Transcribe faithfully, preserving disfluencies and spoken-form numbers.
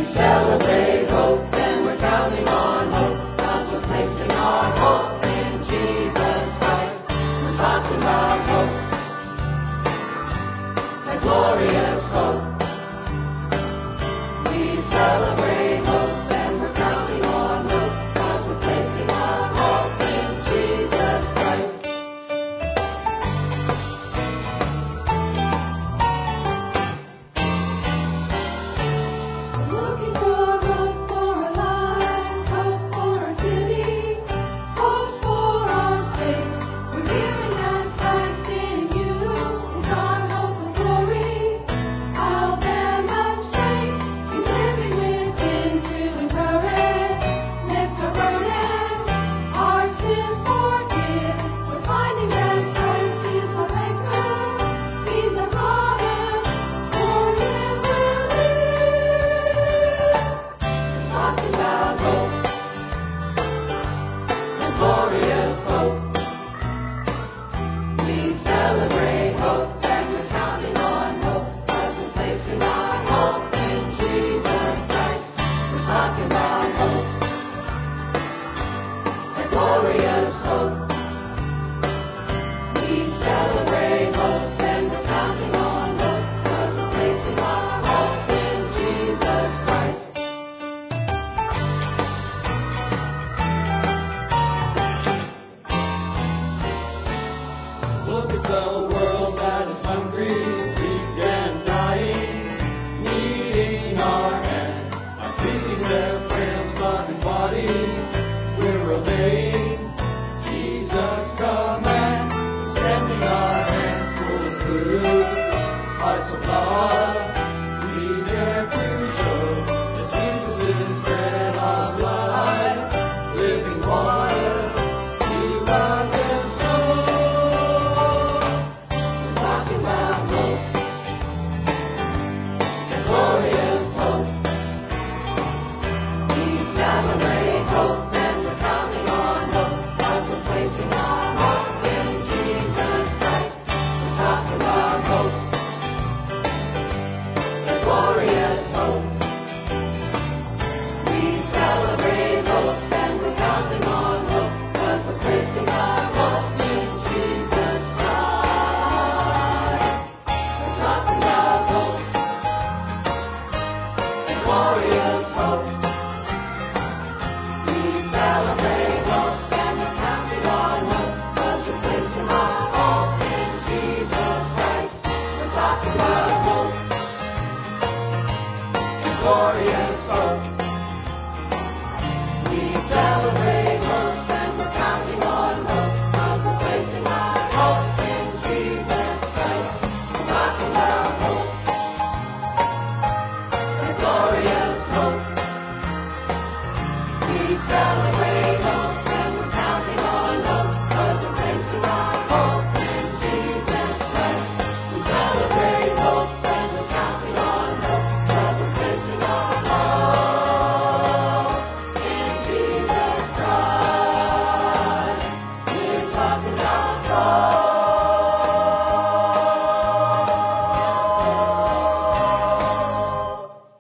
celebrate hope, and we're counting on hope, 'cause we're placing our hope in Jesus Christ. We're talking about hope, that glorious hope. We celebrate hope, and we're counting on hope, 'cause we're placing our hope in Jesus Christ. We're looking for hope for our lives, hope for our city, hope for our state. We're hearing that Christ in you is our hope and glory. I'll demonstrate He's living within to encourage, lift our burdens, our sins forgive. We're finding that Christ is our maker, He's our brother, for Him we'll live. We're talking about hope, and glorious hope. We celebrate hope, and we're counting on hope, 'cause we're placing our hope in Jesus Christ. We're talking about hope, and glorious hope. We celebrate hope, and we're counting on hope, 'cause we're placing our hope in Jesus Christ. Look at the world that is hungry, weak and dying, needing our hand. By treating their frail, starving bodies, we're obeying Jesus' command, extending our hands full of food, hearts of love. We dare to show that Jesus is bread of life, living water to us and soul. We're talking about hope, and glorious hope. We celebrate hope, and we're counting on hope, 'cause we're placing our hope in Jesus Christ. We're talking about hope, and glorious hope. We celebrate hope, and we're counting on hope, 'cause we're placing our hope in Jesus Christ. We're talking about hope, and glorious hope. We celebrate hope, and we're counting on hope, 'cause we're placing our hope in Jesus Christ. We're talking about hope, and glorious